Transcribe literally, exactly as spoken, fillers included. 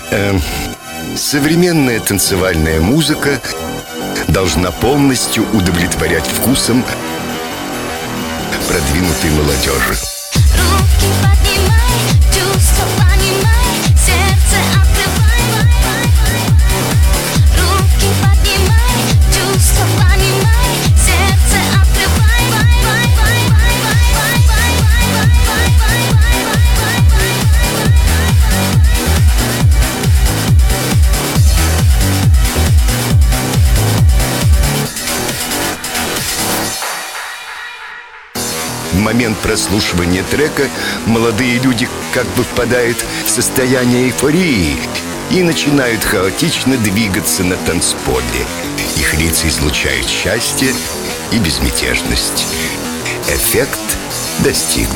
Эм, современная танцевальная музыка должна полностью удовлетворять вкусам продвинутой молодежи. Руки поднимай, чувства понимай, сердце открывай. Руки поднимай, чувства понимай, сердце открывай. В момент прослушивания трека молодые люди как бы впадают в состояние эйфории и начинают хаотично двигаться на танцполе. Их лица излучают счастье и безмятежность. Эффект достигнут.